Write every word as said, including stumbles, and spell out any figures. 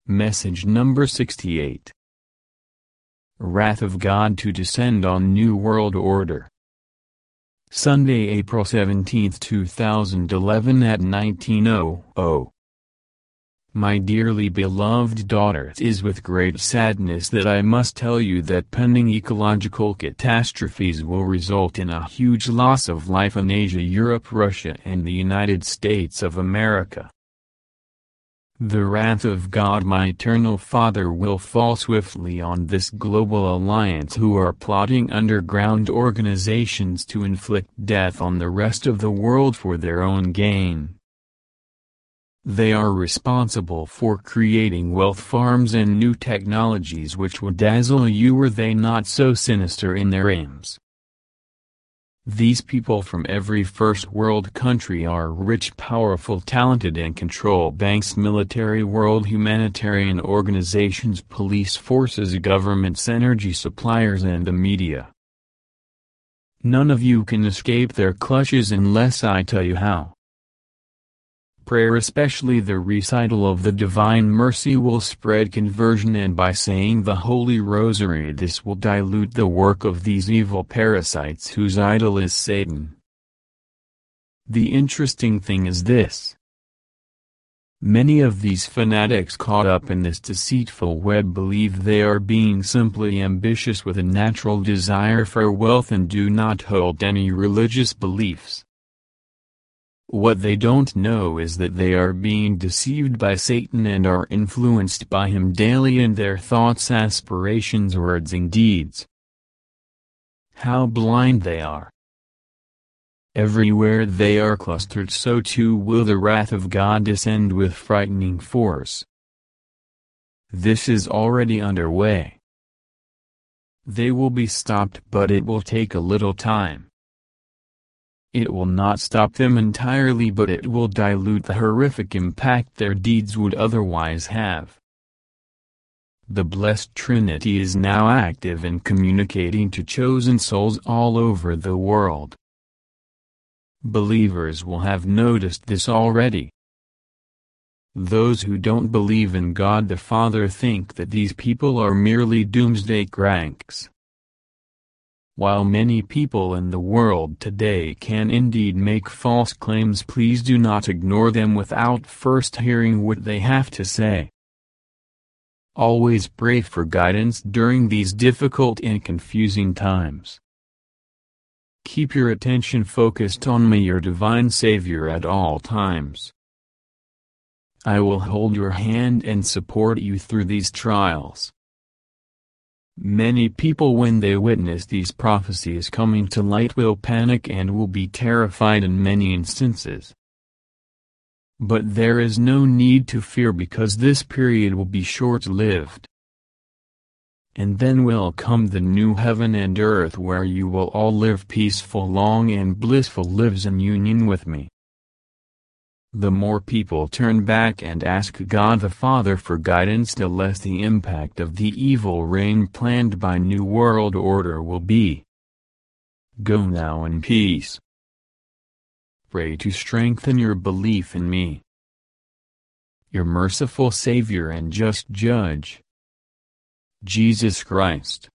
Message number sixty-eight. Wrath of God to descend on New World Order. Sunday, April seventeenth, two thousand eleven at nineteen hundred. My dearly beloved daughter, it is with great sadness that I must tell you that pending ecological catastrophes will result in a huge loss of life in Asia, Europe, Russia, and the United States of America. The wrath of God, my eternal Father, will fall swiftly on this global alliance who are plotting underground organizations to inflict death on the rest of the world for their own gain. They are responsible for creating wealth farms and new technologies which would dazzle you were they not so sinister in their aims. These people from every first world country are rich, powerful, talented, and control banks, military, world humanitarian organizations, police forces, governments, energy suppliers, and the media. None of you can escape their clutches unless I tell you how. Prayer, especially the recital of the Divine Mercy, will spread conversion, and by saying the Holy Rosary this will dilute the work of these evil parasites whose idol is Satan. The interesting thing is this. Many of these fanatics caught up in this deceitful web believe they are being simply ambitious with a natural desire for wealth and do not hold any religious beliefs. What they don't know is that they are being deceived by Satan and are influenced by him daily in their thoughts, aspirations, words, and deeds. How blind they are! Everywhere they are clustered, so too will the wrath of God descend with frightening force. This is already underway. They will be stopped, but it will take a little time. It will not stop them entirely, but it will dilute the horrific impact their deeds would otherwise have. The Blessed Trinity is now active in communicating to chosen souls all over the world. Believers will have noticed this already. Those who don't believe in God the Father think that these people are merely doomsday cranks. While many people in the world today can indeed make false claims, please do not ignore them without first hearing what they have to say. Always pray for guidance during these difficult and confusing times. Keep your attention focused on me, your divine Savior, at all times. I will hold your hand and support you through these trials. Many people, when they witness these prophecies coming to light, will panic and will be terrified in many instances. But there is no need to fear, because this period will be short-lived. And then will come the new heaven and earth, where you will all live peaceful, long and blissful lives in union with me. The more people turn back and ask God the Father for guidance, the less the impact of the evil reign planned by New World Order will be. Go now in peace. Pray to strengthen your belief in me, your merciful Savior and just Judge, Jesus Christ.